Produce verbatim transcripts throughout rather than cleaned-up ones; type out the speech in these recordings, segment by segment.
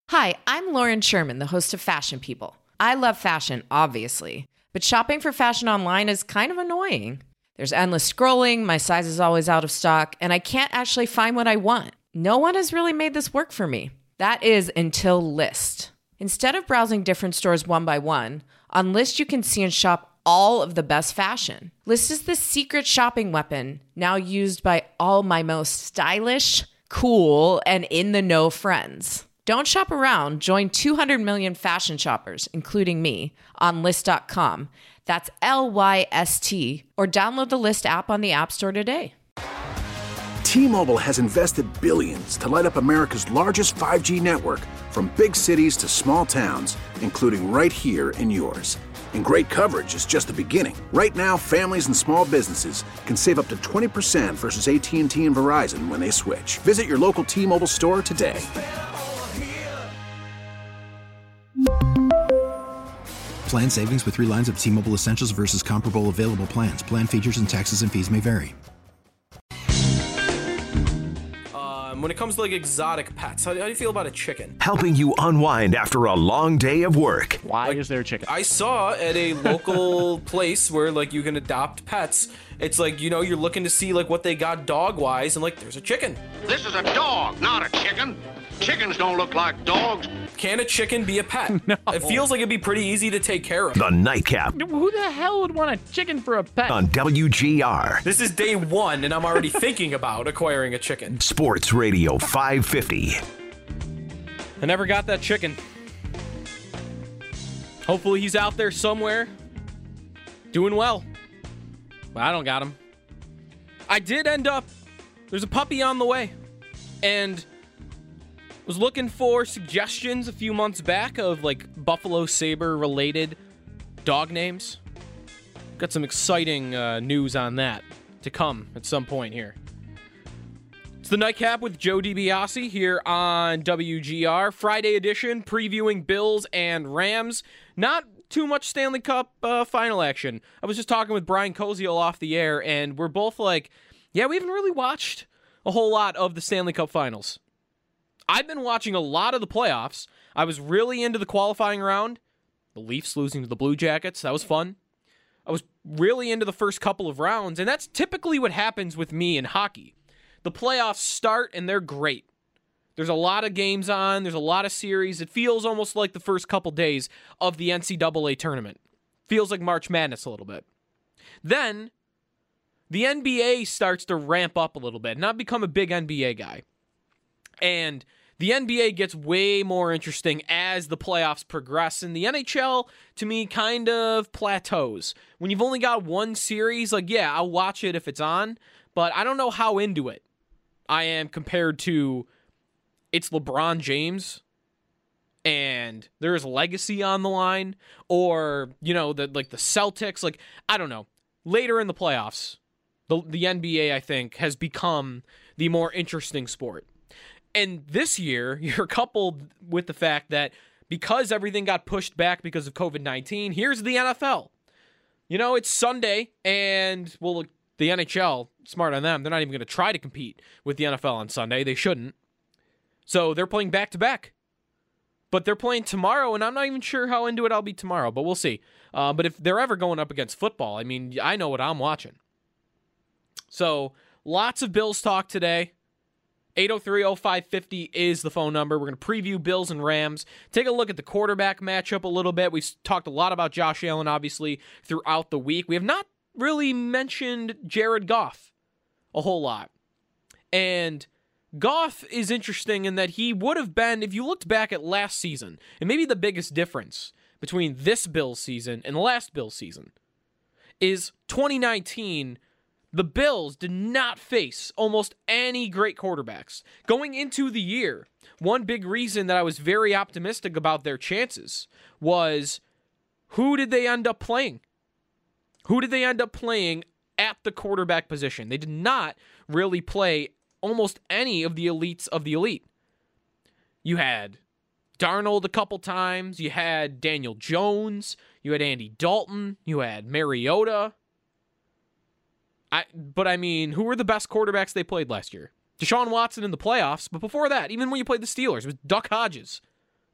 Hi, I'm Lauren Sherman, the host of Fashion People. I love fashion, obviously, but shopping for fashion online is kind of annoying. There's endless scrolling, my size is always out of stock, and I can't actually find what I want. No one has really made this work for me. That is until Lyst. Instead of browsing different stores one by one, on Lyst you can see and shop all of the best fashion. Lyst is the secret shopping weapon, now used by all my most stylish, cool, and in-the-know friends. Don't shop around. Join two hundred million fashion shoppers, including me, on Lyst dot com. That's L Y S T. Or download the Lyst app on the App Store today. T-Mobile has invested billions to light up America's largest five G network, from big cities to small towns, including right here in yours. And great coverage is just the beginning. Right now, families and small businesses can save up to twenty percent versus A T and T and Verizon when they switch. Visit your local T-Mobile store today. Plan savings with three lines of T-Mobile Essentials versus comparable available plans. Plan features and taxes and fees may vary. Um, when it comes to like exotic pets, how do, how do you feel about a chicken? Helping you unwind after a long day of work. Why Like, is there a chicken? I saw at a local place where like you can adopt pets. It's like, you know, you're looking to see like what they got dog-wise, and like there's a chicken. This is a dog, not a chicken. Chickens don't look like dogs. Can a chicken be a pet? No. It feels like it'd be pretty easy to take care of. The Nightcap Who the hell would want a chicken for a pet? on W G R. This is day one, and I'm already thinking about acquiring a chicken. Sports Radio five fifty. I never got that chicken. Hopefully he's out there somewhere doing well. But I don't got him. I did end up, there's a puppy on the way. And was looking for suggestions a few months back of like Buffalo Sabre related dog names. Got some exciting uh, news on that to come at some point here. It's the Nightcap with Joe DiBiase here on W G R. Friday edition, previewing Bills and Rams. Not too much Stanley Cup uh, final action. I was just talking with Brian Koziel off the air, and we're both like, yeah, we haven't really watched a whole lot of the Stanley Cup finals. I've been watching a lot of the playoffs. I was really into the qualifying round. The Leafs losing to the Blue Jackets. That was fun. I was really into the first couple of rounds, and that's typically what happens with me in hockey. The playoffs start, and they're great. There's a lot of games on. There's a lot of series. It feels almost like the first couple days of the N C double A tournament. Feels like March Madness a little bit. Then, the N B A starts to ramp up a little bit, and I've become a big N B A guy. And the N B A gets way more interesting as the playoffs progress, and the N H L, to me, kind of plateaus. When you've only got one series, like, yeah, I'll watch it if it's on, but I don't know how into it I am compared to it's LeBron James, and there's legacy on the line, or, you know, the like the Celtics, like, I don't know. Later in the playoffs, the, the N B A, I think, has become the more interesting sport. And this year, you're coupled with the fact that because everything got pushed back because of covid nineteen, here's the N F L. You know, it's Sunday, and, well, the N H L, smart on them, they're not even going to try to compete with the N F L on Sunday. They shouldn't. So they're playing back-to-back. But they're playing tomorrow, and I'm not even sure how into it I'll be tomorrow, but we'll see. Uh, but if they're ever going up against football, I mean, I know what I'm watching. So, lots of Bills talk today. eight oh three oh five fifty is the phone number. We're going to preview Bills and Rams. Take a look at the quarterback matchup a little bit. We've talked a lot about Josh Allen, obviously, throughout the week. We have not really mentioned Jared Goff a whole lot. And Goff is interesting in that he would have been, if you looked back at last season, and maybe the biggest difference between this Bills season and the last Bills season is twenty nineteen, the Bills did not face almost any great quarterbacks. Going into the year, one big reason that I was very optimistic about their chances was, who did they end up playing? Who did they end up playing at the quarterback position? They did not really play almost any of the elites of the elite. You had Darnold a couple times. You had Daniel Jones. You had Andy Dalton. You had Mariota. I, but I mean, who were the best quarterbacks they played last year? Deshaun Watson in the playoffs, but before that, even when you played the Steelers, it was Duck Hodges.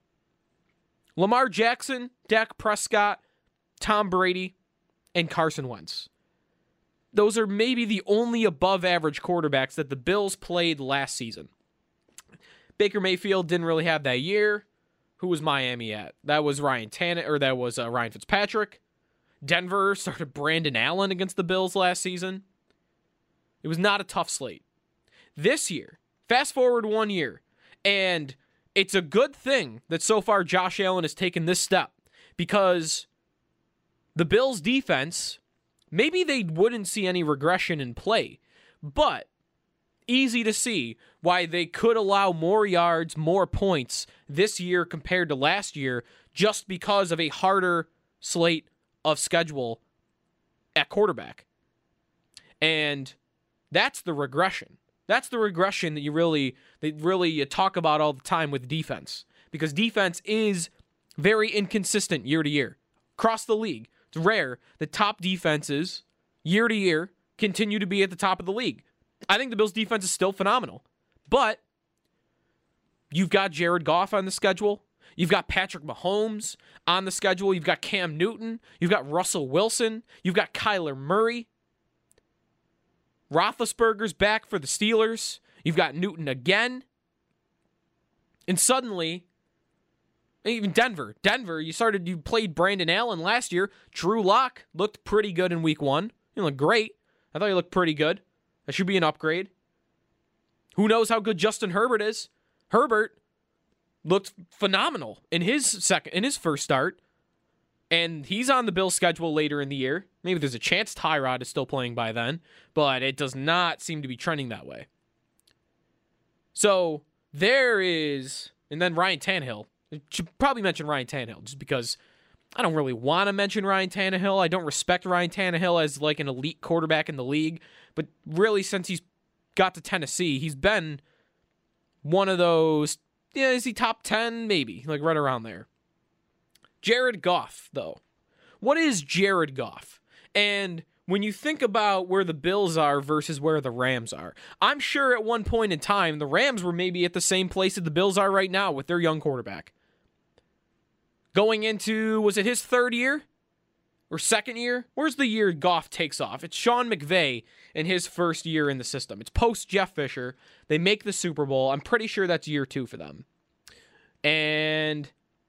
Lamar Jackson, Dak Prescott, Tom Brady, and Carson Wentz. Those are maybe the only above-average quarterbacks that the Bills played last season. Baker Mayfield didn't really have that year. Who was Miami at? That was Ryan Tannehill, or that was uh, Ryan Fitzpatrick. Denver started Brandon Allen against the Bills last season. It was not a tough slate. This year, fast forward one year, and it's a good thing that so far Josh Allen has taken this step, because the Bills' defense, maybe they wouldn't see any regression in play, but easy to see why they could allow more yards, more points this year compared to last year, just because of a harder slate of schedule at quarterback. And that's the regression. That's the regression that you really, that really you talk about all the time with defense, because defense is very inconsistent year to year across the league. It's rare that top defenses year to year continue to be at the top of the league. I think the Bills' defense is still phenomenal, but you've got Jared Goff on the schedule. You've got Patrick Mahomes on the schedule. You've got Cam Newton. You've got Russell Wilson. You've got Kyler Murray. Roethlisberger's back for the Steelers. You've got Newton again. And suddenly, even Denver. Denver, you started, you played Brandon Allen last year. Drew Lock looked pretty good in week one. He looked great. I thought he looked pretty good. That should be an upgrade. Who knows how good Justin Herbert is? Herbert looked phenomenal in his second, in his first start. And he's on the Bills' schedule later in the year. Maybe there's a chance Tyrod is still playing by then, but it does not seem to be trending that way. So there is, and then Ryan Tannehill. I should probably mention Ryan Tannehill just because I don't really want to mention Ryan Tannehill. I don't respect Ryan Tannehill as like an elite quarterback in the league, but really since he's got to Tennessee, he's been one of those, yeah, is he top ten? Maybe, like right around there. Jared Goff, though. What is Jared Goff? And when you think about where the Bills are versus where the Rams are, I'm sure at one point in time, the Rams were maybe at the same place that the Bills are right now with their young quarterback. Going into, was it his third year? Or second year? Where's the year Goff takes off? It's Sean McVay in his first year in the system. It's post Jeff Fisher. They make the Super Bowl. I'm pretty sure that's year two for them. And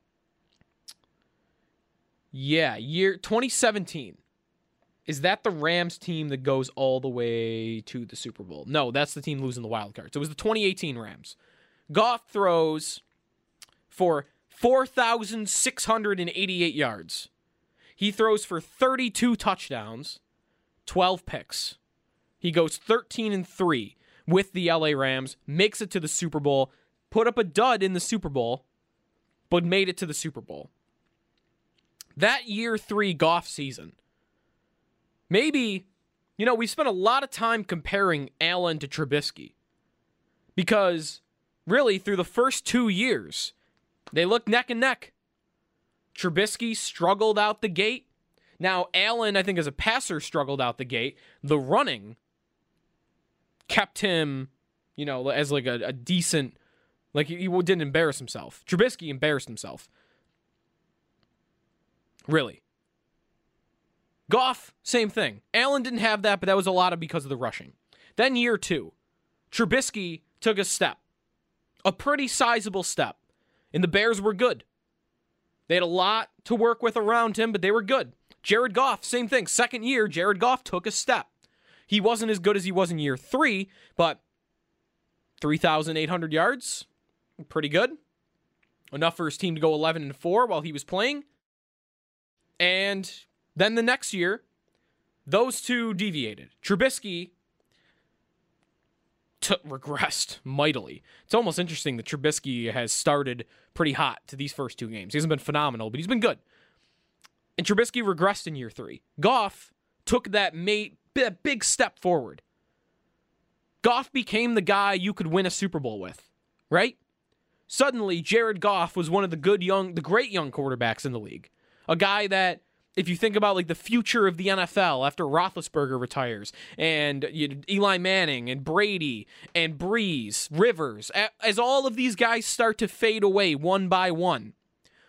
yeah, year twenty seventeen. Is that the Rams team that goes all the way to the Super Bowl? No, that's the team losing the wild card. So it was the twenty eighteen Rams. Goff throws for four thousand six hundred eighty-eight yards. He throws for thirty-two touchdowns, twelve picks. He goes thirteen and three with the L A Rams, makes it to the Super Bowl, put up a dud in the Super Bowl, but made it to the Super Bowl. That year three Goff season, maybe, you know, we spent a lot of time comparing Allen to Trubisky because really through the first two years, they looked neck and neck. Trubisky struggled out the gate. Now, Allen, I think as a passer, struggled out the gate. The running kept him, you know, as like a, a decent, like he, he didn't embarrass himself. Trubisky embarrassed himself. Really. Goff, same thing. Allen didn't have that, but that was a lot of because of the rushing. Then year two, Trubisky took a step. A pretty sizable step. And the Bears were good. They had a lot to work with around him, but they were good. Jared Goff, same thing. Second year, Jared Goff took a step. He wasn't as good as he was in year three, but three thousand eight hundred yards, pretty good. Enough for his team to go eleven and four while he was playing. And then the next year, those two deviated. Trubisky t- regressed mightily. It's almost interesting that Trubisky has started pretty hot to these first two games. He hasn't been phenomenal, but he's been good. And Trubisky regressed in year three. Goff took that mate, big step forward. Goff became the guy you could win a Super Bowl with, right? Suddenly, Jared Goff was one of the good young, the great young quarterbacks in the league. A guy that, if you think about like the future of the N F L after Roethlisberger retires, and you know, Eli Manning and Brady and Breeze, Rivers, as all of these guys start to fade away one by one,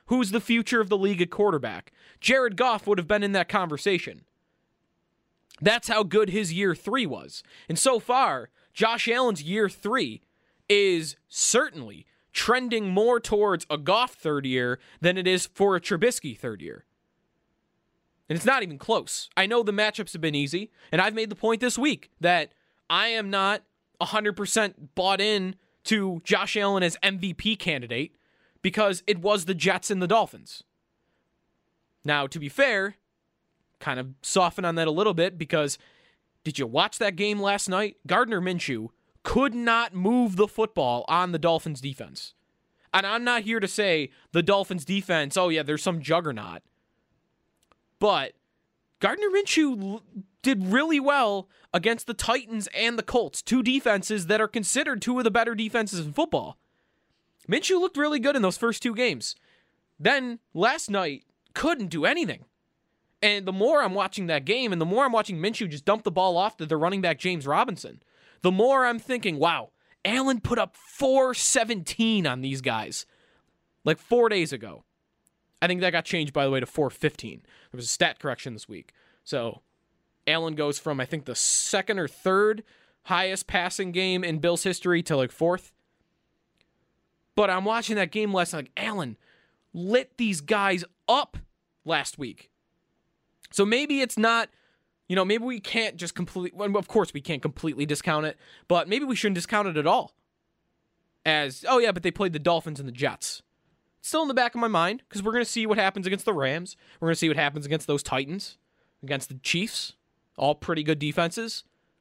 who's the future of the league at quarterback, Jared Goff would have been in that conversation. That's how good his year three was. And so far, Josh Allen's year three is certainly trending more towards a Goff third year than it is for a Trubisky third year. And it's not even close. I know the matchups have been easy, and I've made the point this week that I am not one hundred percent bought in to Josh Allen as M V P candidate because it was the Jets and the Dolphins. Now, to be fair, kind of soften on that a little bit because did you watch that game last night? Gardner Minshew could not move the football on the Dolphins defense. And I'm not here to say the Dolphins defense, oh yeah, there's some juggernaut. But Gardner Minshew did really well against the Titans and the Colts, two defenses that are considered two of the better defenses in football. Minshew looked really good in those first two games. Then, last night, couldn't do anything. And the more I'm watching that game, and the more I'm watching Minshew just dump the ball off to the running back James Robinson, the more I'm thinking, wow, Allen put up four seventeen on these guys like four days ago. I think that got changed, by the way, to four fifteen. There was a stat correction this week. So Allen goes from, I think, the second or third highest passing game in Bills history to like fourth. But I'm watching that game last night. Like, Allen lit these guys up last week. So maybe it's not, you know, maybe we can't just completely, well, of course we can't completely discount it, but maybe we shouldn't discount it at all. As, oh yeah, but they played the Dolphins and the Jets. Still in the back of my mind, because we're going to see what happens against the Rams. We're going to see what happens against those Titans, against the Chiefs. All pretty good defenses.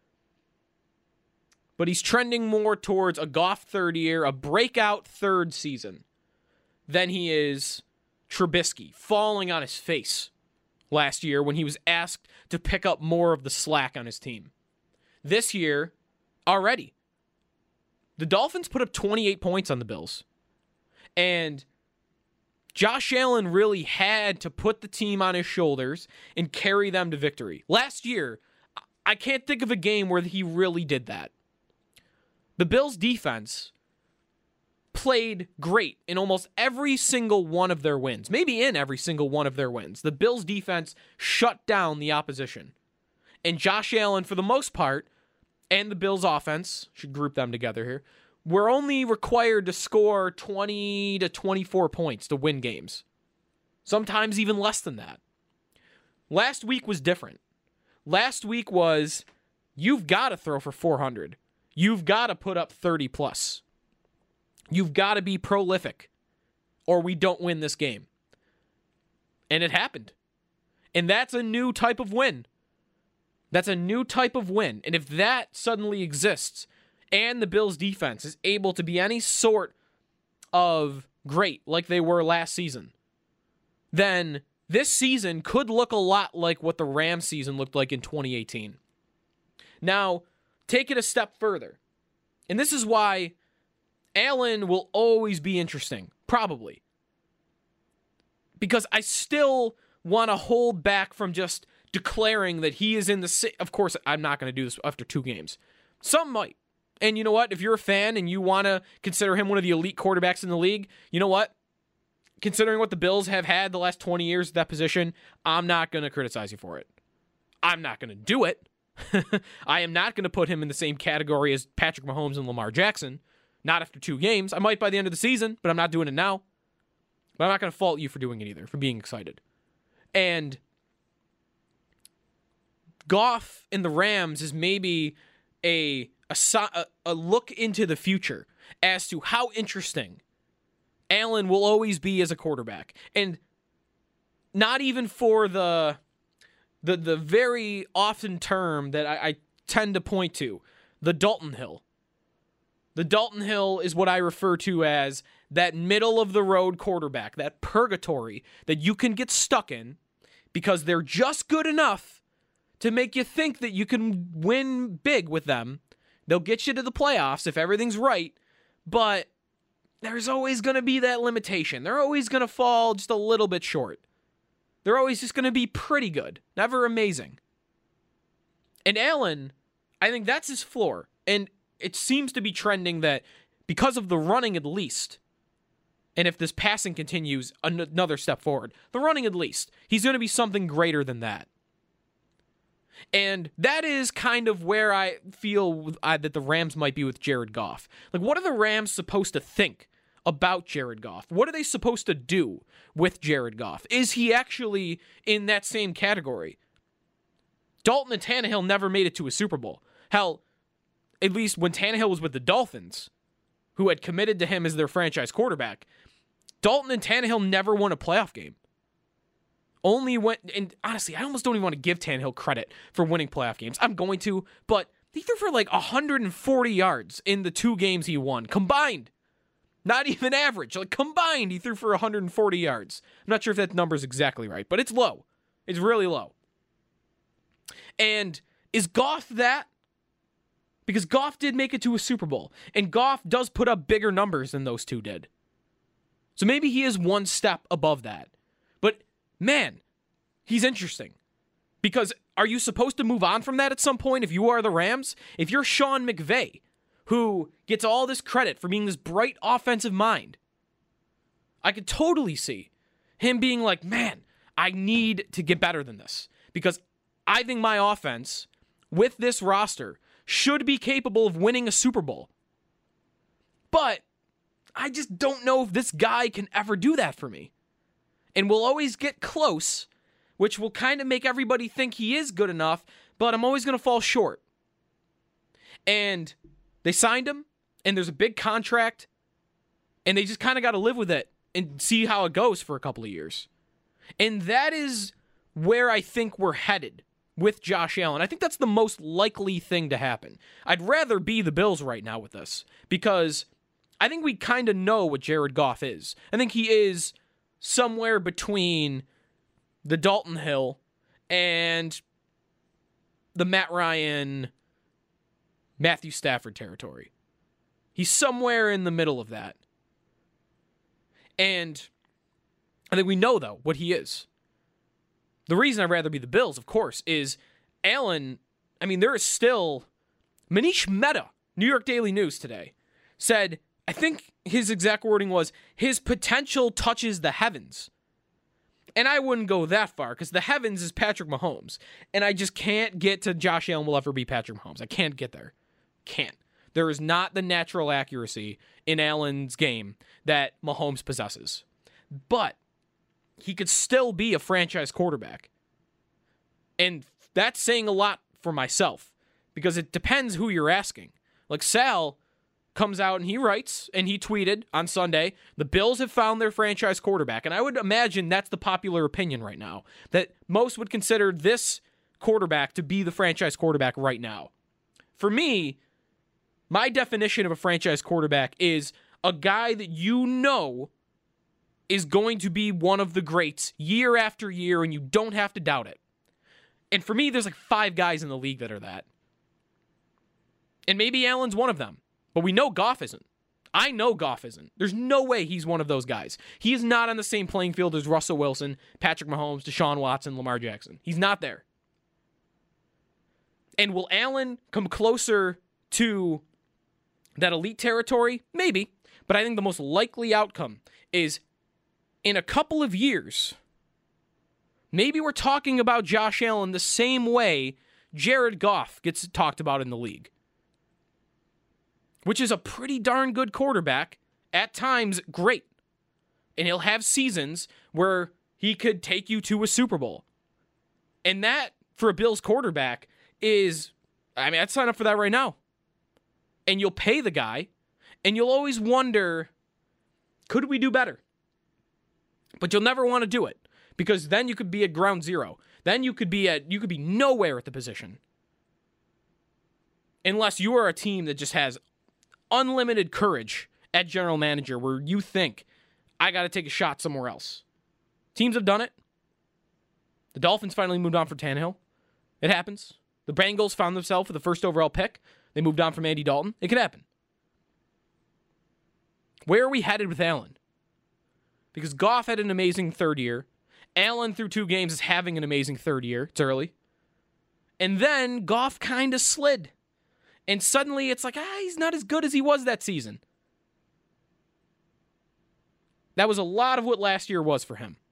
But he's trending more towards a Goff third year, a breakout third season, than he is Trubisky, falling on his face last year when he was asked to pick up more of the slack on his team. This year, already, the Dolphins put up twenty-eight points on the Bills. And Josh Allen really had to put the team on his shoulders and carry them to victory. Last year, I can't think of a game where he really did that. The Bills' defense played great in almost every single one of their wins. Maybe in every single one of their wins. The Bills' defense shut down the opposition. And Josh Allen, for the most part, and the Bills' offense, should group them together here, we're only required to score twenty to twenty-four points to win games. Sometimes even less than that. Last week was different. Last week was, you've got to throw for four hundred. You've got to put up thirty plus. You've got to be prolific, or we don't win this game. And it happened. And that's a new type of win. That's a new type of win. And if that suddenly exists, and the Bills' defense is able to be any sort of great like they were last season, then this season could look a lot like what the Rams season looked like in twenty eighteen. Now, take it a step further. And this is why Allen will always be interesting, probably. Because I still want to hold back from just declaring that he is in the... Of course, I'm not going to do this after two games. Some might. And you know what? If you're a fan and you want to consider him one of the elite quarterbacks in the league, you know what? Considering what the Bills have had the last twenty years at that position, I'm not going to criticize you for it. I'm not going to do it. I am not going to put him in the same category as Patrick Mahomes and Lamar Jackson. Not after two games. I might by the end of the season, but I'm not doing it now. But I'm not going to fault you for doing it either, for being excited. And Goff in the Rams is maybe a... A, a look into the future as to how interesting Allen will always be as a quarterback. And not even for the the the very often term that I, I tend to point to, the Dalton Hill. The Dalton Hill is what I refer to as that middle-of-the-road quarterback, that purgatory that you can get stuck in because they're just good enough to make you think that you can win big with them. They'll get you to the playoffs if everything's right, but there's always going to be that limitation. They're always going to fall just a little bit short. They're always just going to be pretty good, never amazing. And Allen, I think that's his floor. And it seems to be trending that because of the running at least, And if this passing continues, an- another step forward. The running, at least. He's going to be something greater than that. And that is kind of where I feel uh, that the Rams might be with Jared Goff. Like, what are the Rams supposed to think about Jared Goff? What are they supposed to do with Jared Goff? Is he actually in that same category? Dalton and Tannehill never made it to a Super Bowl. Hell, at least when Tannehill was with the Dolphins, who had committed to him as their franchise quarterback, Dalton and Tannehill never won a playoff game. Only went, and honestly, I almost don't even want to give Tannehill credit for winning playoff games. I'm going to, but he threw for like one hundred forty yards in the two games he won, combined. Not even average, like combined, he threw for one hundred forty yards. I'm not sure if that number's exactly right, but it's low. It's really low. And is Goff that? Because Goff did make it to a Super Bowl, and Goff does put up bigger numbers than those two did. So maybe he is one step above that. But man, he's interesting. Because are you supposed to move on from that at some point if you are the Rams? If you're Sean McVay, who gets all this credit for being this bright offensive mind, I could totally see him being like, man, I need to get better than this. Because I think my offense, with this roster, should be capable of winning a Super Bowl. But I just don't know if this guy can ever do that for me. And we'll always get close, which will kind of make everybody think he is good enough, but I'm always going to fall short. And they signed him, and there's a big contract, and they just kind of got to live with it and see how it goes for a couple of years. And that is where I think we're headed with Josh Allen. I think that's the most likely thing to happen. I'd rather be the Bills right now with this, because I think we kind of know what Jared Goff is. I think he is somewhere between the Dalton Hill and the Matt Ryan, Matthew Stafford territory. He's somewhere in the middle of that. And I think we know, though, what he is. The reason I'd rather be the Bills, of course, is Allen. I mean, there is still Manish Mehta, New York Daily News today, said, I think his exact wording was, his potential touches the heavens. And I wouldn't go that far, because the heavens is Patrick Mahomes. And I just can't get to Josh Allen will ever be Patrick Mahomes. I can't get there. Can't. There is not the natural accuracy in Allen's game that Mahomes possesses. But he could still be a franchise quarterback. And that's saying a lot for myself, because it depends who you're asking. Like Sal comes out and he writes, and he tweeted on Sunday, the Bills have found their franchise quarterback. And I would imagine that's the popular opinion right now, that most would consider this quarterback to be the franchise quarterback right now. For me, my definition of a franchise quarterback is a guy that you know is going to be one of the greats year after year, and you don't have to doubt it. And for me, there's like five guys in the league that are that. And maybe Allen's one of them. But we know Goff isn't. I know Goff isn't. There's no way he's one of those guys. He is not on the same playing field as Russell Wilson, Patrick Mahomes, Deshaun Watson, Lamar Jackson. He's not there. And will Allen come closer to that elite territory? Maybe. But I think the most likely outcome is in a couple of years, maybe we're talking about Josh Allen the same way Jared Goff gets talked about in the league, which is a pretty darn good quarterback, at times great. And he'll have seasons where he could take you to a Super Bowl. And that, for a Bills quarterback, is, I mean, I'd sign up for that right now. And you'll pay the guy, and you'll always wonder, could we do better? But you'll never want to do it, because then you could be at ground zero. Then you could be at you could be nowhere at the position. Unless you are a team that just has unlimited courage at general manager, where you think, I got to take a shot somewhere else. Teams have done it. The Dolphins finally moved on from Tannehill. It happens. The Bengals found themselves with the first overall pick. They moved on from Andy Dalton. It could happen. Where are we headed with Allen? Because Goff had an amazing third year. Allen, through two games, is having an amazing third year. It's early. And then Goff kind of slid. And suddenly it's like, ah, he's not as good as he was that season. That was a lot of what last year was for him.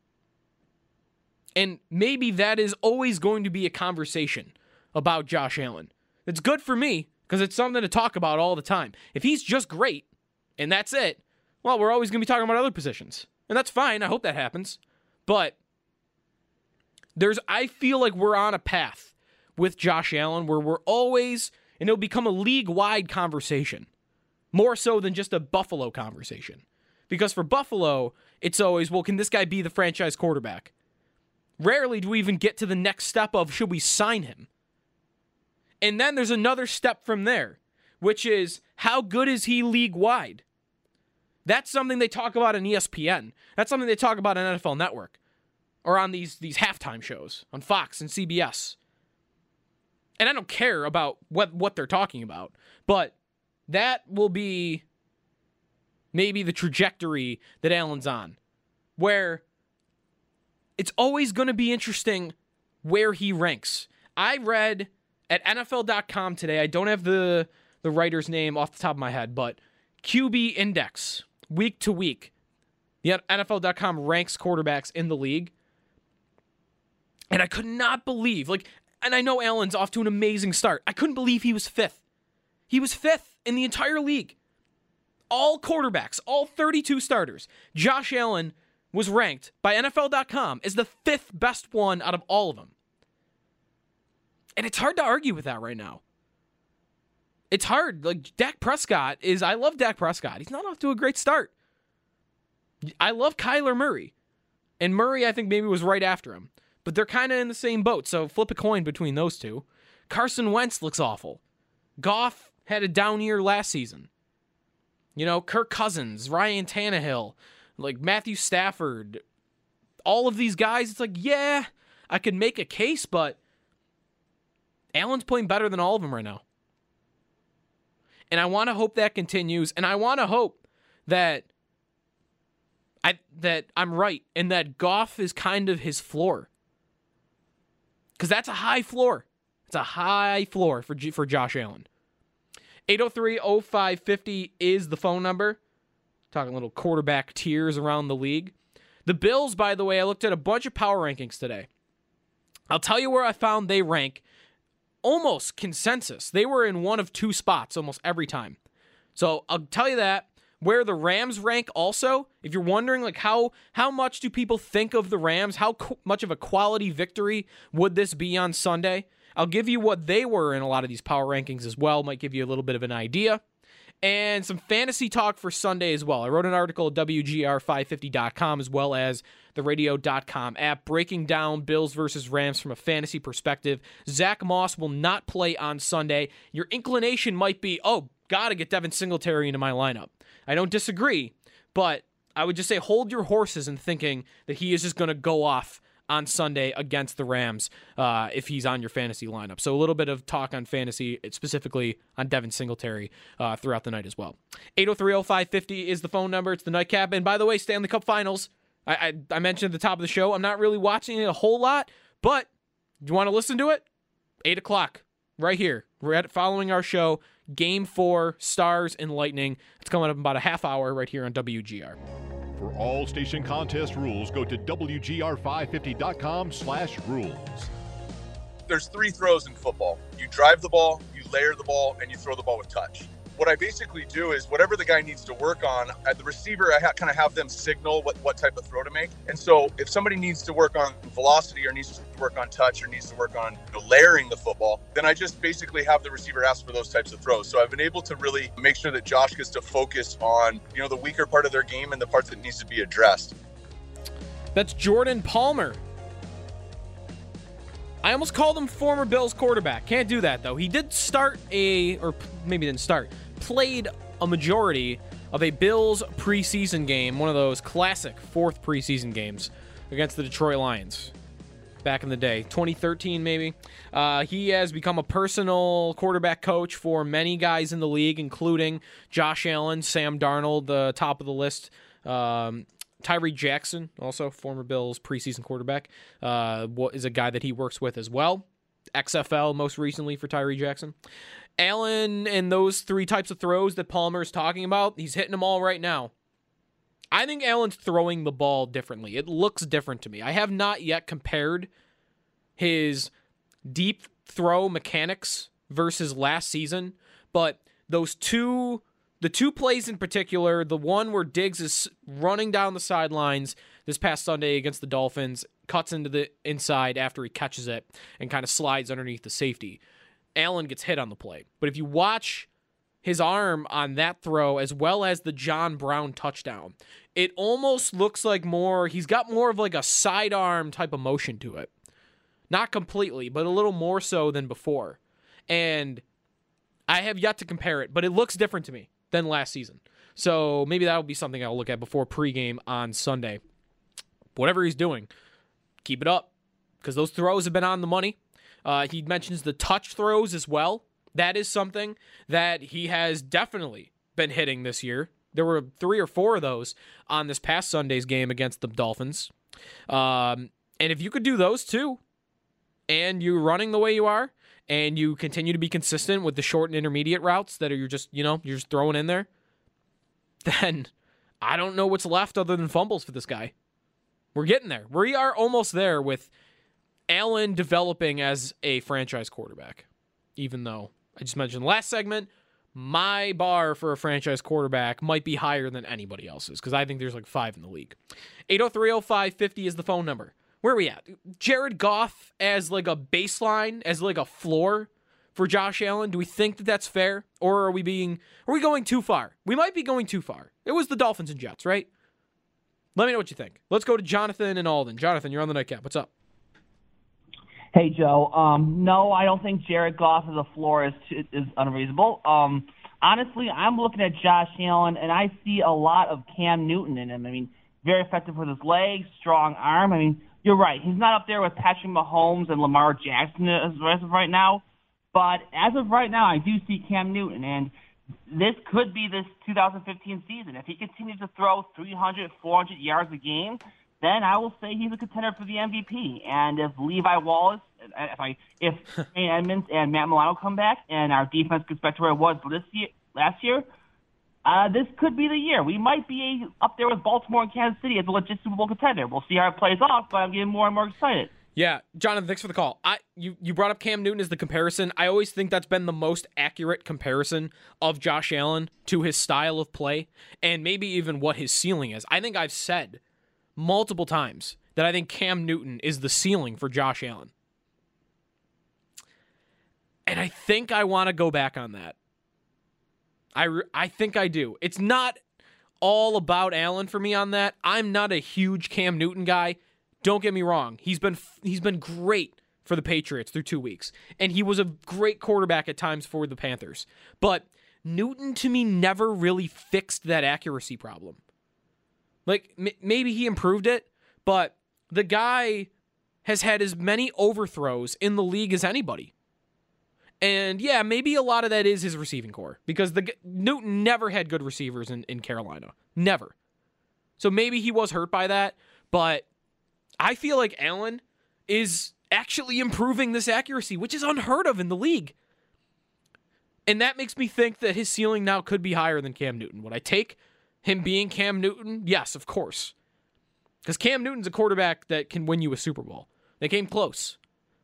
And maybe that is always going to be a conversation about Josh Allen. It's good for me because it's something to talk about all the time. If he's just great and that's it, well, we're always going to be talking about other positions. And that's fine. I hope that happens. But there's, I feel like we're on a path with Josh Allen where we're always, and it'll become a league-wide conversation, more so than just a Buffalo conversation. Because for Buffalo, it's always, well, can this guy be the franchise quarterback? Rarely do we even get to the next step of, should we sign him? And then there's another step from there, which is, how good is he league-wide? That's something they talk about on E S P N. That's something they talk about on N F L Network. Or on these, these halftime shows on Fox and C B S. And I don't care about what, what they're talking about. But that will be maybe the trajectory that Allen's on. Where it's always going to be interesting where he ranks. I read at N F L dot com today, I don't have the, the writer's name off the top of my head, but Q B Index, week to week. The N F L dot com ranks quarterbacks in the league. And I could not believe, like, and I know Allen's off to an amazing start. I couldn't believe he was fifth. He was fifth in the entire league. All quarterbacks, all thirty-two starters. Josh Allen was ranked by N F L dot com as the fifth best one out of all of them. And it's hard to argue with that right now. It's hard. Like, Dak Prescott is, I love Dak Prescott. He's not off to a great start. I love Kyler Murray. And Murray, I think, maybe was right after him. But they're kind of in the same boat, so flip a coin between those two. Carson Wentz looks awful. Goff had a down year last season. You know, Kirk Cousins, Ryan Tannehill, like Matthew Stafford, all of these guys, it's like, yeah, I could make a case, but Allen's playing better than all of them right now. And I want to hope that continues, and I want to hope that I that I'm right, and that Goff is kind of his floor. Because that's a high floor. It's a high floor for G- for Josh Allen. eight oh three oh five fifty is the phone number. Talking little quarterback tiers around the league. The Bills, by the way, I looked at a bunch of power rankings today. I'll tell you where I found they rank almost consensus. They were in one of two spots almost every time. So I'll tell you that. Where the Rams rank also, if you're wondering like how how much do people think of the Rams, how co- much of a quality victory would this be on Sunday, I'll give you what they were in a lot of these power rankings as well, might give you a little bit of an idea. And some fantasy talk for Sunday as well. I wrote an article at W G R five fifty dot com as well as the radio dot com app breaking down Bills versus Rams from a fantasy perspective. Zach Moss will not play on Sunday. Your inclination might be, oh, gotta get Devin Singletary into my lineup. I don't disagree, but I would just say hold your horses in thinking that he is just going to go off on Sunday against the Rams uh, if he's on your fantasy lineup. So a little bit of talk on fantasy, specifically on Devin Singletary uh, throughout the night as well. eight oh three oh five fifty is the phone number. It's the Nightcap. And by the way, Stanley Cup Finals, I, I, I mentioned at the top of the show, I'm not really watching it a whole lot, but do you want to listen to it? eight o'clock, right here. We're at, following our show. Game four, Stars and Lightning. It's coming up in about a half hour right here on W G R. For all station contest rules, go to W G R five fifty dot com slash rules. There's three throws in football. You drive the ball, you layer the ball, and you throw the ball with touch. What I basically do is whatever the guy needs to work on, at the receiver, I ha- kind of have them signal what, what type of throw to make. And so if somebody needs to work on velocity or needs to work on touch or needs to work on you know, layering the football, then I just basically have the receiver ask for those types of throws. So I've been able to really make sure that Josh gets to focus on, you know, the weaker part of their game and the part that needs to be addressed. That's Jordan Palmer. I almost called him former Bills quarterback. Can't do that, though. He did start a, or maybe didn't start, played a majority of a Bills preseason game, one of those classic fourth preseason games against the Detroit Lions back in the day, twenty thirteen maybe. Uh, he has become a personal quarterback coach for many guys in the league, including Josh Allen, Sam Darnold, the top of the list, um, Tyree Jackson, also former Bills preseason quarterback, uh, is a guy that he works with as well. X F L most recently for Tyree Jackson. Allen and those three types of throws that Palmer is talking about, he's hitting them all right now. I think Allen's throwing the ball differently. It looks different to me. I have not yet compared his deep throw mechanics versus last season, but those two, the two plays in particular, the one where Diggs is running down the sidelines this past Sunday against the Dolphins, cuts into the inside after he catches it and kind of slides underneath the safety. Allen gets hit on the play. But if you watch his arm on that throw as well as the John Brown touchdown, it almost looks like more, he's got more of like a sidearm type of motion to it. Not completely, but a little more so than before. And I have yet to compare it, but it looks different to me than last season. So maybe that'll be something I'll look at before pregame on Sunday. Whatever he's doing, keep it up, because those throws have been on the money. Uh, he mentions the touch throws as well. That is something that he has definitely been hitting this year. There were three or four of those on this past Sunday's game against the Dolphins. Um, and if you could do those too, and you're running the way you are, and you continue to be consistent with the short and intermediate routes that are you're just, you know, you're just throwing in there, then I don't know what's left other than fumbles for this guy. We're getting there. We are almost there with Allen developing as a franchise quarterback. Even though I just mentioned last segment, my bar for a franchise quarterback might be higher than anybody else's, because I think there's like five in the league. eight oh three oh five fifty is the phone number. Where are we at? Jared Goff as like a baseline, as like a floor for Josh Allen? Do we think that that's fair? Or are we being, are we going too far? We might be going too far. It was the Dolphins and Jets, right? Let me know what you think. Let's go to Jonathan and Alden. Jonathan, you're on the nightcap. What's up? Hey, Joe. Um, no, I don't think Jared Goff as a floor is is unreasonable. Um, honestly, I'm looking at Josh Allen, and I see a lot of Cam Newton in him. I mean, very effective with his legs, strong arm. I mean, you're right. He's not up there with Patrick Mahomes and Lamar Jackson as of right now. But as of right now, I do see Cam Newton, and this could be this two thousand fifteen season. If he continues to throw three hundred, four hundred yards a game, then I will say he's a contender for the M V P. And if Levi Wallace, if I, if Trey Edmonds and Matt Milano come back, and our defense gets back to where it was this year, last year, uh, this could be the year. We might be up there with Baltimore and Kansas City as a legit Super Bowl contender. We'll see how it plays off, but I'm getting more and more excited. Yeah, Jonathan, thanks for the call. I you, you brought up Cam Newton as the comparison. I always think that's been the most accurate comparison of Josh Allen to his style of play and maybe even what his ceiling is. I think I've said multiple times that I think Cam Newton is the ceiling for Josh Allen. And I think I want to go back on that. I, re- I think I do. It's not all about Allen for me on that. I'm not a huge Cam Newton guy. Don't get me wrong. He's been he's been great for the Patriots through two weeks. And he was a great quarterback at times for the Panthers. But Newton, to me, never really fixed that accuracy problem. Like, m- maybe he improved it, but the guy has had as many overthrows in the league as anybody. And yeah, maybe a lot of that is his receiving core, because the Newton never had good receivers in, in Carolina. Never. So maybe he was hurt by that, but I feel like Allen is actually improving this accuracy, which is unheard of in the league. And that makes me think that his ceiling now could be higher than Cam Newton. Would I take him being Cam Newton? Yes, of course. Because Cam Newton's a quarterback that can win you a Super Bowl. They came close.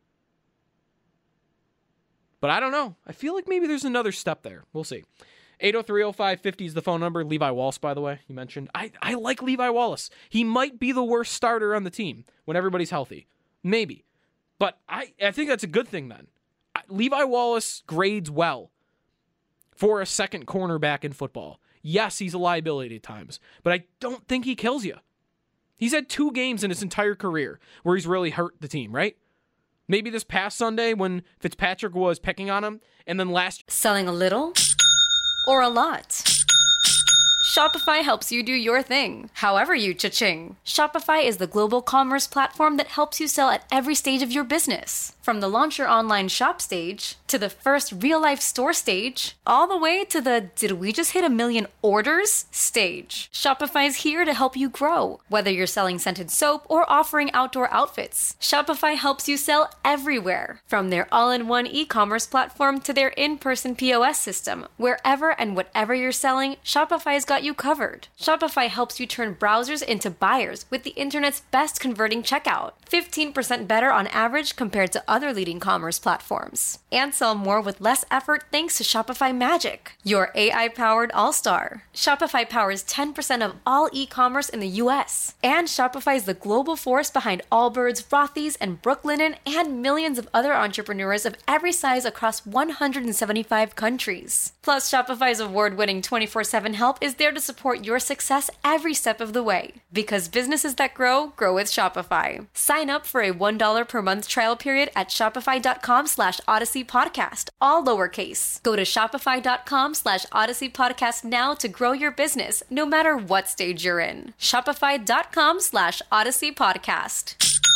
But I don't know. I feel like maybe there's another step there. We'll see. eight oh three oh five fifty is the phone number. Levi Wallace, by the way, you mentioned. I, I like Levi Wallace. He might be the worst starter on the team when everybody's healthy. Maybe. But I, I think that's a good thing then. I, Levi Wallace grades well for a second cornerback in football. Yes, he's a liability at times, but I don't think he kills you. He's had two games in his entire career where he's really hurt the team, right? Maybe this past Sunday when Fitzpatrick was picking on him, and then last... Selling a little or a lot? Shopify helps you do your thing, however you cha-ching. Shopify is the global commerce platform that helps you sell at every stage of your business. From the launch your online shop stage, to the first real-life store stage, all the way to the did we just hit a million orders stage. Shopify's here to help you grow. Whether you're selling scented soap or offering outdoor outfits, Shopify helps you sell everywhere. From their all-in-one e-commerce platform to their in-person P O S system, wherever and whatever you're selling, Shopify's got got you covered. Shopify helps you turn browsers into buyers with the internet's best converting checkout. fifteen percent better on average compared to other leading commerce platforms. And sell more with less effort thanks to Shopify Magic, your A I-powered all-star. Shopify powers ten percent of all e-commerce in the U S. And Shopify is the global force behind Allbirds, Rothy's, and Brooklinen, and millions of other entrepreneurs of every size across one hundred seventy-five countries. Plus, Shopify's award-winning twenty-four seven help is there to support your success every step of the way. Because businesses that grow, grow with Shopify. Sign up for a one dollar per month trial period at shopify.com slash Odyssey Podcast, all lowercase. Go to shopify.com slash Odyssey Podcast now to grow your business, no matter what stage you're in. Shopify.com slash Odyssey Podcast.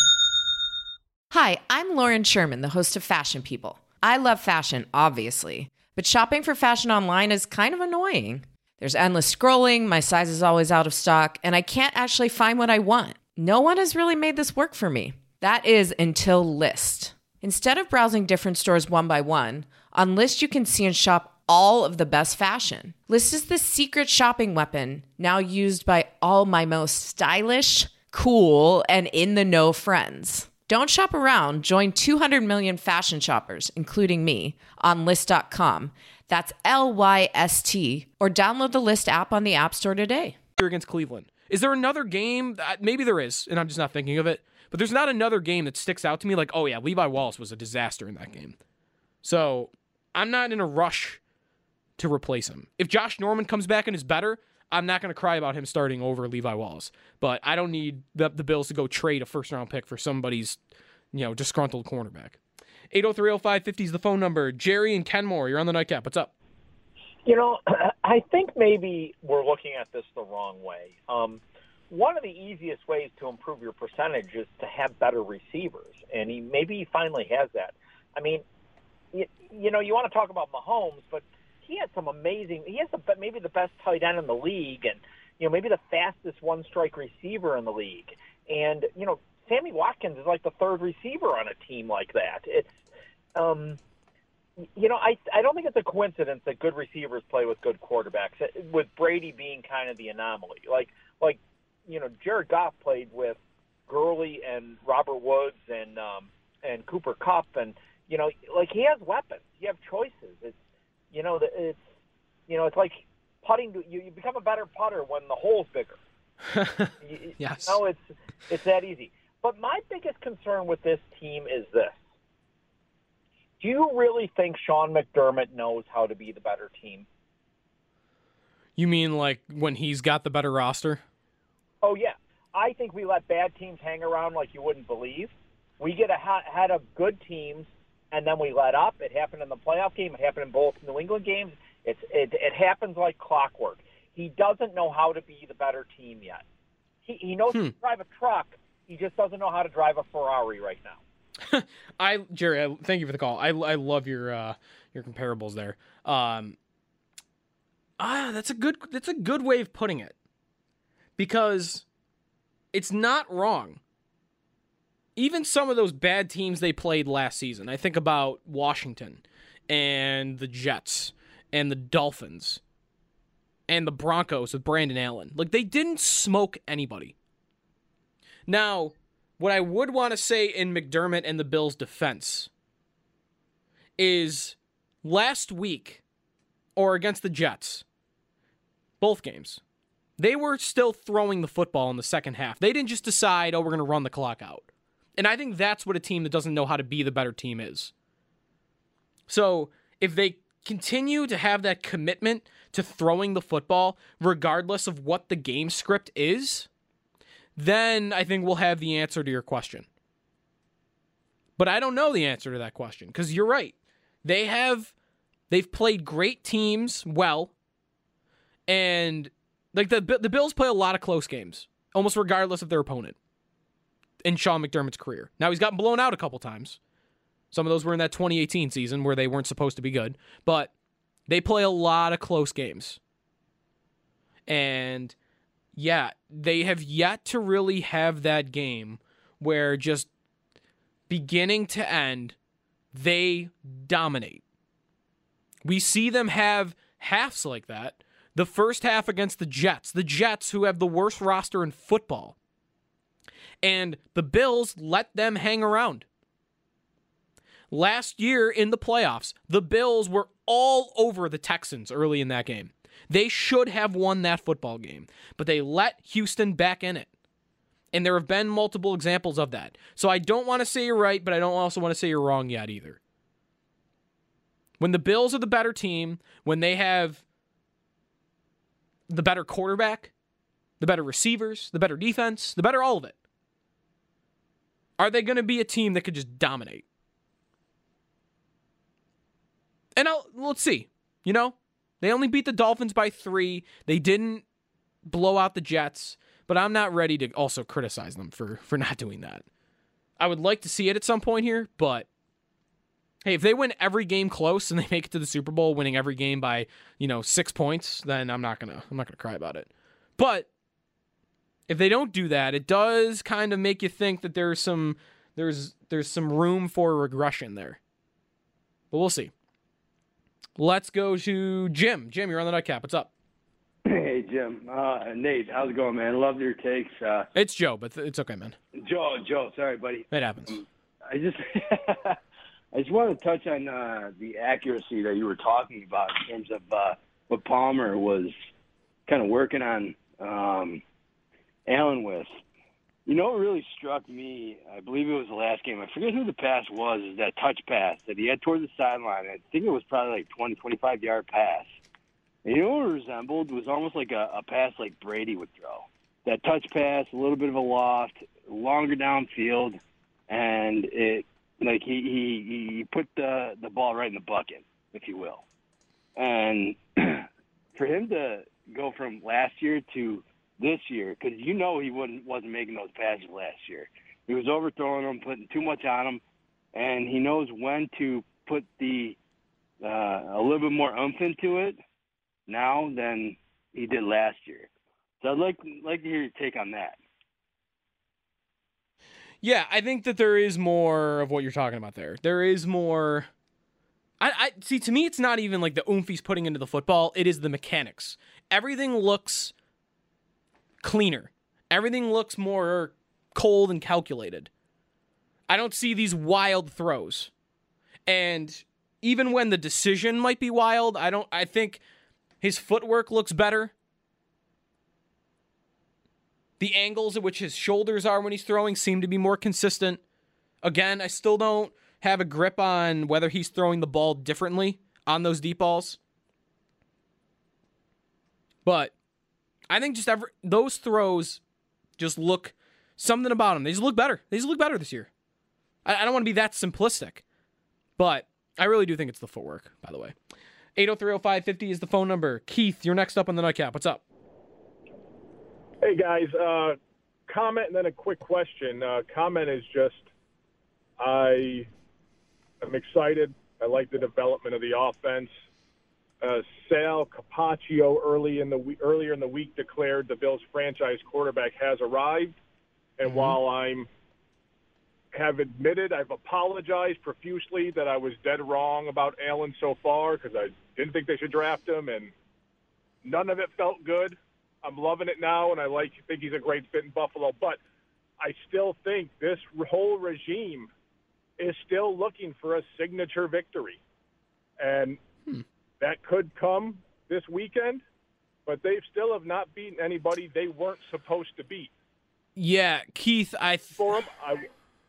Hi, I'm Lauren Sherman, the host of Fashion People. I love fashion, obviously, but shopping for fashion online is kind of annoying. There's endless scrolling, my size is always out of stock, and I can't actually find what I want. No one has really made this work for me. That is until Lyst. Instead of browsing different stores one by one, on Lyst you can see and shop all of the best fashion. Lyst is the secret shopping weapon now used by all my most stylish, cool, and in-the-know friends. Don't shop around. Join two hundred million fashion shoppers, including me, on Lyst dot com. That's L Y S T. Or download the Lyst app on the App Store today. Against Cleveland. Is there another game? That, maybe there is, and I'm just not thinking of it. But there's not another game that sticks out to me like, oh yeah, Levi Wallace was a disaster in that game. So I'm not in a rush to replace him. If Josh Norman comes back and is better, I'm not going to cry about him starting over Levi Wallace. But I don't need the, the Bills to go trade a first-round pick for somebody's, you know, disgruntled cornerback. eight oh three oh five fifty is the phone number. Jerry and Kenmore, you're on the Nightcap. What's up? You know, I think maybe we're looking at this the wrong way. Um, one of the easiest ways to improve your percentage is to have better receivers, and he maybe he finally has that. I mean, you, you know, you want to talk about Mahomes, but he had some amazing – he has the, maybe the best tight end in the league and, you know, maybe the fastest one-strike receiver in the league. And, you know, Sammy Watkins is like the third receiver on a team like that. It's um, – You know, I I don't think it's a coincidence that good receivers play with good quarterbacks, with Brady being kind of the anomaly. Like, like you know, Jared Goff played with Gurley and Robert Woods and um, and Cooper Kupp, and, you know, like he has weapons. You have choices. It's, you know, it's, you know, it's like putting. You, you become a better putter when the hole's bigger. you, yes. You know, it's it's that easy. But my biggest concern with this team is this. Do you really think Sean McDermott knows how to be the better team? You mean like when he's got the better roster? Oh, yeah. I think we let bad teams hang around like you wouldn't believe. We get ahead of good teams, and then we let up. It happened in the playoff game. It happened in both New England games. It's, it, it happens like clockwork. He doesn't know how to be the better team yet. He, he knows hmm. to drive a truck. He just doesn't know how to drive a Ferrari right now. I Jerry, I, thank you for the call. I, I love your uh, your comparables there. Um, ah, that's a good that's a good way of putting it, because it's not wrong. Even some of those bad teams they played last season. I think about Washington and the Jets and the Dolphins and the Broncos with Brandon Allen. Like, they didn't smoke anybody. Now, what I would want to say in McDermott and the Bills' defense is last week, or against the Jets, both games, they were still throwing the football in the second half. They didn't just decide, oh, we're going to run the clock out. And I think that's what a team that doesn't know how to be the better team is. So if they continue to have that commitment to throwing the football, regardless of what the game script is, then I think we'll have the answer to your question. But I don't know the answer to that question, because you're right. They have, they've played great teams well, and like the the Bills play a lot of close games, almost regardless of their opponent in Sean McDermott's career. Now, he's gotten blown out a couple times. Some of those were in that twenty eighteen season where they weren't supposed to be good, but they play a lot of close games. And yeah, they have yet to really have that game where just beginning to end, they dominate. We see them have halves like that The first half against the Jets, the Jets who have the worst roster in football. And the Bills let them hang around. Last year in the playoffs, the Bills were all over the Texans early in that game. They should have won that football game, but they let Houston back in it. And there have been multiple examples of that. So I don't want to say you're right, but I don't also want to say you're wrong yet either. When the Bills are the better team, when they have the better quarterback, the better receivers, the better defense, the better all of it, are they going to be a team that could just dominate? And I'll, let's see. You know, they only beat the Dolphins by three. They didn't blow out the Jets, but I'm not ready to also criticize them for, for not doing that. I would like to see it at some point here, but hey, if they win every game close and they make it to the Super Bowl, winning every game by, you know, six points, then I'm not gonna I'm not gonna cry about it. But if they don't do that, it does kind of make you think that there's some there's there's some room for regression there. But we'll see. Let's go to Jim. Jim, you're on the Nightcap. What's up? Hey, Jim. Uh, Nate, how's it going, man? Love your takes. Uh, it's Joe, but it's okay, man. Joe, Joe. Sorry, buddy. It happens. Um, I just I just want to touch on uh, the accuracy that you were talking about in terms of uh, what Palmer was kind of working on um, Allen with. You know what really struck me, I believe it was the last game, I forget who the pass was, is that touch pass that he had toward the sideline. I think it was probably like twenty, twenty-five-yard pass. And you know what it resembled? It was almost like a, a pass like Brady would throw. That touch pass, a little bit of a loft, longer downfield, and it like he, he, he put the, the ball right in the bucket, if you will. And for him to go from last year to this year, because you know he wouldn't wasn't making those passes last year. He was overthrowing them, putting too much on them, and he knows when to put the uh, a little bit more oomph into it now than he did last year. So I'd like like to hear your take on that. Yeah, I think that there is more of what you're talking about there. There is more. I, I see. To me, it's not even like the oomph he's putting into the football. It is the mechanics. Everything looks cleaner. Everything looks more cold and calculated. I don't see these wild throws. And even when the decision might be wild, I don't I think his footwork looks better. The angles at which his shoulders are when he's throwing seem to be more consistent. Again, I still don't have a grip on whether he's throwing the ball differently on those deep balls. But I think just every, those throws just look something about them. They just look better. They just look better this year. I, I don't want to be that simplistic, but I really do think it's the footwork, by the way. eight oh three oh five fifty is the phone number. Keith, you're next up on the Nightcap. What's up? Hey, guys. Uh, comment and then a quick question. Uh, comment is just I am excited. I like the development of the offense. Uh, Sal Capaccio early in the we- earlier in the week declared the Bills' franchise quarterback has arrived. And mm-hmm. while I'm have admitted I've apologized profusely that I was dead wrong about Allen so far because I didn't think they should draft him, and none of it felt good. I'm loving it now, and I like think he's a great fit in Buffalo. But I still think this whole regime is still looking for a signature victory. And hmm. that could come this weekend, but they still have not beaten anybody they weren't supposed to beat. Yeah, Keith, I... Th- for them, I...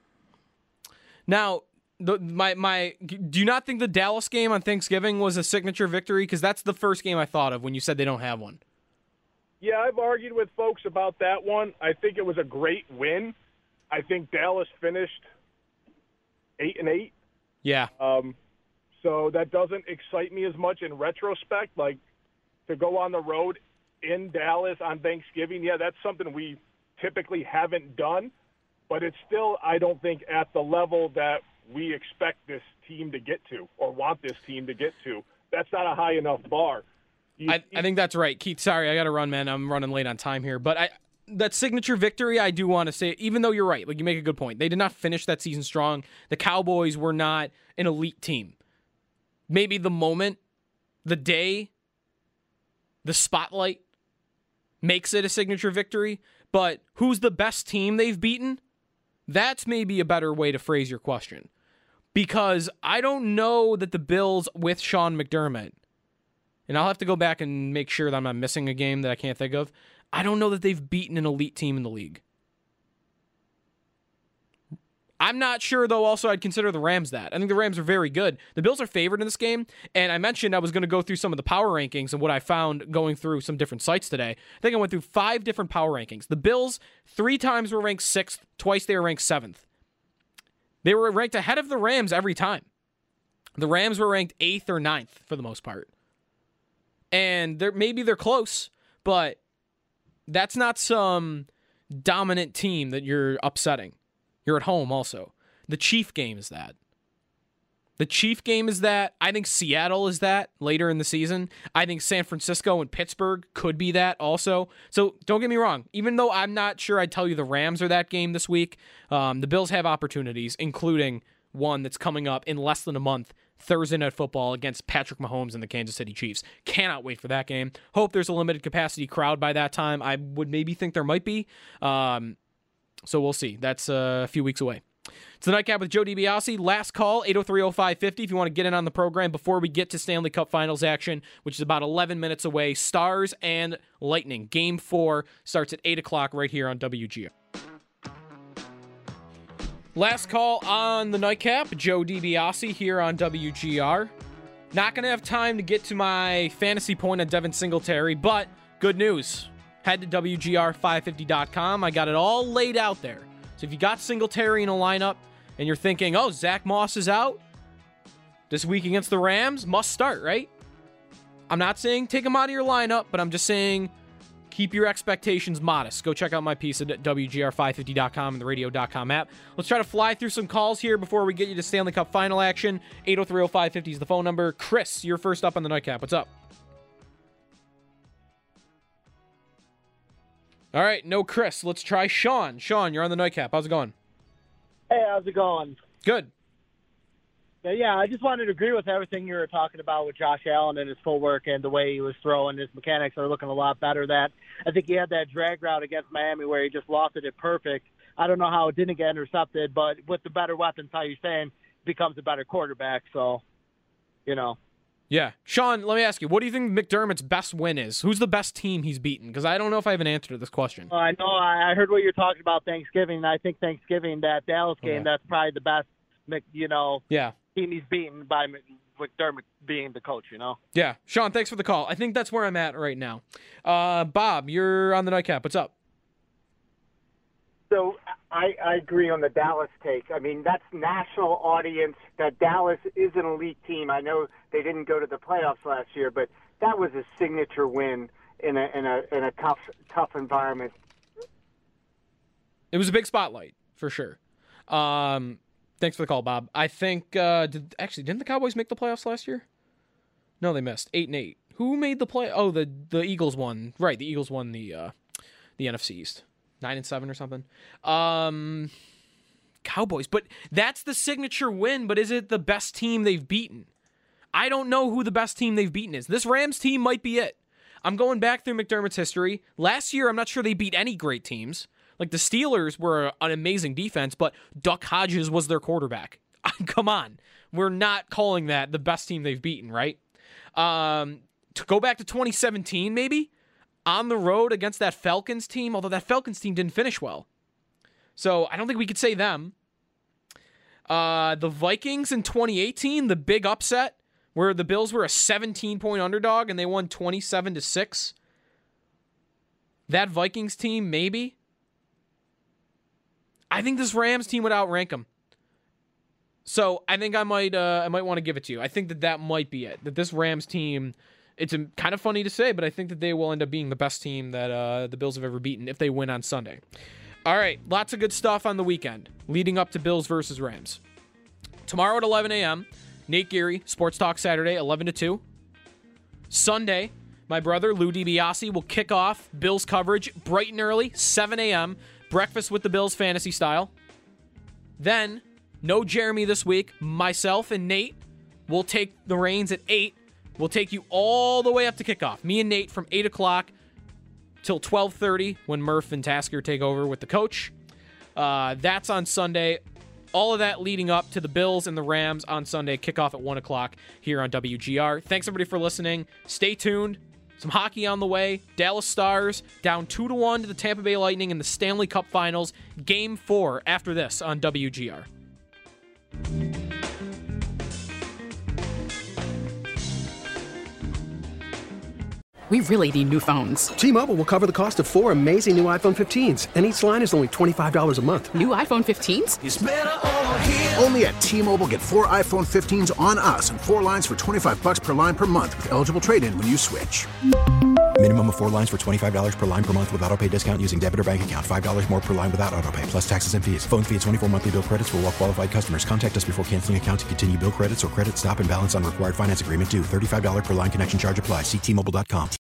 Now, the, my my, do you not think the Dallas game on Thanksgiving was a signature victory? Because that's the first game I thought of when you said they don't have one. Yeah, I've argued with folks about that one. I think it was a great win. I think Dallas finished eight and eight. Yeah. Um, so that doesn't excite me as much in retrospect. Like, to go on the road in Dallas on Thanksgiving, yeah, that's something we typically haven't done. But it's still, I don't think, at the level that we expect this team to get to or want this team to get to. That's not a high enough bar. You, I, I think that's right. Keith, sorry, I got to run, man. I'm running late on time here. But I that signature victory, I do want to say, even though you're right, like you make a good point, they did not finish that season strong. The Cowboys were not an elite team. Maybe the moment, the day the spotlight makes it a signature victory, but who's the best team they've beaten? That's maybe a better way to phrase your question. Because I don't know that the Bills with Sean McDermott, and I'll have to go back and make sure that I'm not missing a game that I can't think of, I don't know that they've beaten an elite team in the league. I'm not sure, though, also I'd consider the Rams that. I think the Rams are very good. The Bills are favored in this game, and I mentioned I was going to go through some of the power rankings and what I found going through some different sites today. I think I went through five different power rankings. The Bills, three times were ranked sixth, twice they were ranked seventh. They were ranked ahead of the Rams every time. The Rams were ranked eighth or ninth for the most part. And they're, maybe they're close, but that's not some dominant team that you're upsetting. You're at home also. The Chief game is that. The Chief game is that. I think Seattle is that later in the season. I think San Francisco and Pittsburgh could be that also. So don't get me wrong. Even though I'm not sure I'd tell you the Rams are that game this week, um, the Bills have opportunities, including one that's coming up in less than a month, Thursday Night Football against Patrick Mahomes and the Kansas City Chiefs. Cannot wait for that game. Hope there's a limited capacity crowd by that time. I would maybe think there might be. Um, So we'll see. That's uh, a few weeks away. It's the Nightcap with Joe DiBiase. Last call, eight oh three oh five fifty if you want to get in on the program before we get to Stanley Cup Finals action, which is about eleven minutes away. Stars and Lightning. Game four starts at eight o'clock right here on W G R. Last call on the Nightcap. Joe DiBiase here on W G R. Not going to have time to get to my fantasy point on Devin Singletary, but good news. Head to W G R five fifty dot com. I got it all laid out there. So if you got Singletary in a lineup and you're thinking, oh, Zach Moss is out this week against the Rams, must start, right? I'm not saying take him out of your lineup, but I'm just saying keep your expectations modest. Go check out my piece at W G R five fifty dot com and the radio dot com app. Let's try to fly through some calls here before we get you to Stanley Cup final action. eight oh three oh five fifty is the phone number. Chris, you're first up on the Nightcap. What's up? All right, no Chris. Let's try Sean. Sean, you're on the Nightcap. How's it going? Hey, how's it going? Good. Yeah, yeah, I just wanted to agree with everything you were talking about with Josh Allen and his footwork and the way he was throwing. His mechanics are looking a lot better. That I think he had that drag route against Miami where he just lofted it perfect. I don't know how it didn't get intercepted, but with the better weapons, how you're saying, becomes a better quarterback. So, you know. Yeah. Sean, let me ask you, what do you think McDermott's best win is? Who's the best team he's beaten? Because I don't know if I have an answer to this question. I know. I heard what you're talking about Thanksgiving. And I think Thanksgiving, that Dallas game, okay. That's probably the best, you know, yeah. team he's beaten by McDermott being the coach, you know? Yeah. Sean, thanks for the call. I think that's where I'm at right now. Uh, Bob, you're on the Nightcap. What's up? So I, I agree on the Dallas take. I mean, that's national audience. That Dallas is an elite team. I know they didn't go to the playoffs last year, but that was a signature win in a in a in a tough tough environment. It was a big spotlight for sure. Um, thanks for the call, Bob. I think uh, did actually didn't the Cowboys make the playoffs last year? No, they missed eight and eight. Who made the play? Oh, the the Eagles won. Right, the Eagles won the uh, the N F C East. Nine and seven or something. Um, Cowboys, but that's the signature win. But is it the best team they've beaten? I don't know who the best team they've beaten is. This Rams team might be it. I'm going back through McDermott's history. Last year, I'm not sure they beat any great teams. Like the Steelers were an amazing defense, but Duck Hodges was their quarterback. Come on, we're not calling that the best team they've beaten, right? Um, to go back to twenty seventeen, maybe. On the road against that Falcons team, although that Falcons team didn't finish well. So I don't think we could say them. Uh, the Vikings in twenty eighteen, the big upset, where the Bills were a seventeen-point underdog and they won twenty-seven to six. That Vikings team, maybe. I think this Rams team would outrank them. So I think I might uh, I might want to give it to you. I think that that might be it. That this Rams team... It's a, kind of funny to say, but I think that they will end up being the best team that uh, the Bills have ever beaten if they win on Sunday. All right, lots of good stuff on the weekend leading up to Bills versus Rams. Tomorrow at eleven a.m., Nate Geary, Sports Talk Saturday, eleven to two. Sunday, my brother Lou DiBiase will kick off Bills coverage bright and early, seven a.m., breakfast with the Bills fantasy style. Then, no Jeremy this week. Myself and Nate will take the reins at eight. We'll take you all the way up to kickoff. Me and Nate from eight o'clock till twelve thirty when Murph and Tasker take over with the coach. Uh, that's on Sunday. All of that leading up to the Bills and the Rams on Sunday. Kickoff at one o'clock here on W G R. Thanks, everybody, for listening. Stay tuned. Some hockey on the way. Dallas Stars down two to one to the Tampa Bay Lightning in the Stanley Cup Finals. Game four after this on W G R. We really need new phones. T-Mobile will cover the cost of four amazing new iPhone fifteens, and each line is only twenty-five dollars a month. New iPhone fifteens? It's better over here. Only at T-Mobile, get four iPhone fifteens on us and four lines for twenty-five bucks per line per month with eligible trade-in when you switch. Minimum of four lines for twenty-five dollars per line per month with autopay discount using debit or bank account. five dollars more per line without autopay, plus taxes and fees. Phone fee at twenty-four monthly bill credits for well-qualified customers. Contact us before canceling account to continue bill credits or credit stop and balance on required finance agreement due. thirty-five dollars per line connection charge applies. See T Mobile dot com.